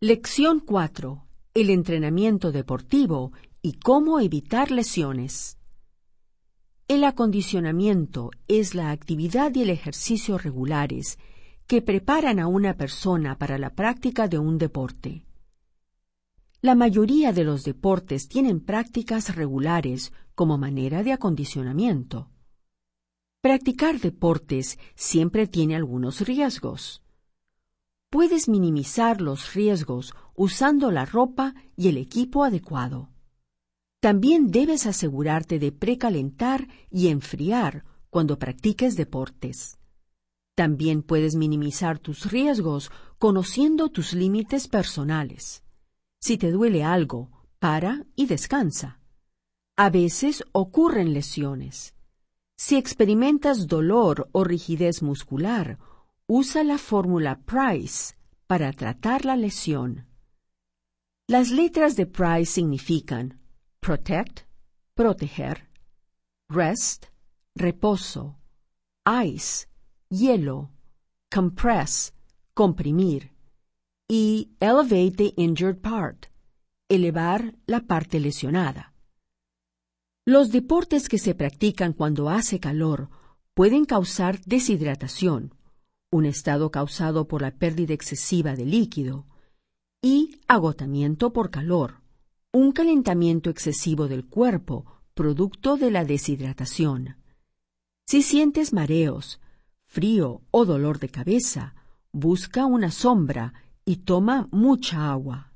Lección 4. El entrenamiento deportivo y cómo evitar lesiones. El acondicionamiento es la actividad y el ejercicio regulares que preparan a una persona para la práctica de un deporte. La mayoría de los deportes tienen prácticas regulares como manera de acondicionamiento. Practicar deportes siempre tiene algunos riesgos. Puedes minimizar los riesgos usando la ropa y el equipo adecuado. También debes asegurarte de precalentar y enfriar cuando practiques deportes. También puedes minimizar tus riesgos conociendo tus límites personales. Si te duele algo, para y descansa. A veces ocurren lesiones. Si experimentas dolor o rigidez muscular, usa la fórmula Price para tratar la lesión. Las letras de Price significan protect, proteger, rest, reposo, ice, hielo, compress, comprimir, y elevate the injured part, elevar la parte lesionada. Los deportes que se practican cuando hace calor pueden causar deshidratación, un estado causado por la pérdida excesiva de líquido, y agotamiento por calor, un calentamiento excesivo del cuerpo producto de la deshidratación. Si sientes mareos, frío o dolor de cabeza, busca una sombra y toma mucha agua.